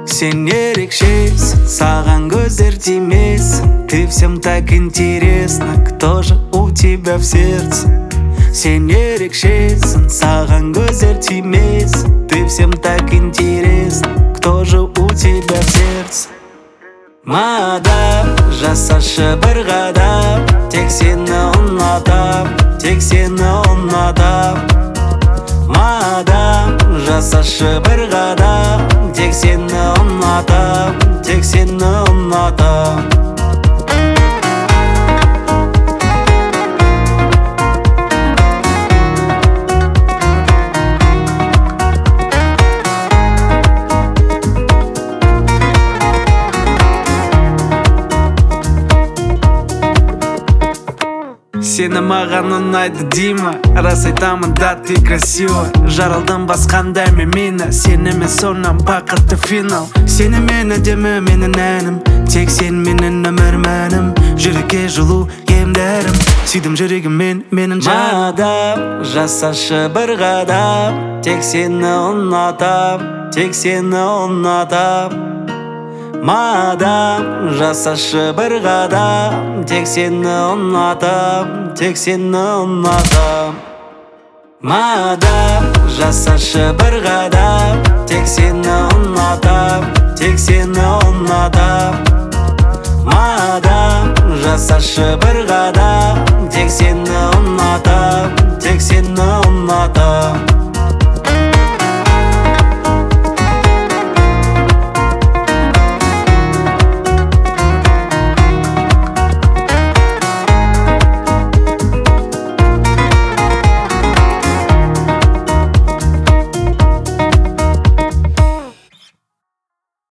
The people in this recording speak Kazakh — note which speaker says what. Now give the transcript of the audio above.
Speaker 1: Сен ерекшесің, саған көздер тимесін. Ты всем так интересно, кто же у тебя в сердце. Сен ерекшесің, саған көздер тимесін. Ты всем так интересно, кто же у тебя в сердце. Мадам, жасашы бір қадам, тек сені ұнатам, тек сені ұнатам. Мадам, жасашы бір қадам, тек сені ұнатам, тек сені ұнатам. Сені маған ұнайды дейма, рас айтамын да ты красива. Жаралдым басқандай мені, сенімен сонан бақытты финал. Сені мен әдемі менің әнім, тек сен менің өмір мәнім. Жүрекке жылу емдерім, сүйдім жүрегіммен менің жаным. Мадам, жасашы бір қадам, тек сені ұнатам, тек сені ұнатам. Мадам, жасашы бір қадам, тек сені ұнатам, тек сені ұнатам. Мадам, жасашы бір қадам, тек сені ұнатам, тек сені ұнатам. Мадам, жасашы бір қадам, тек сені ұнатам, тек сені ұнатам.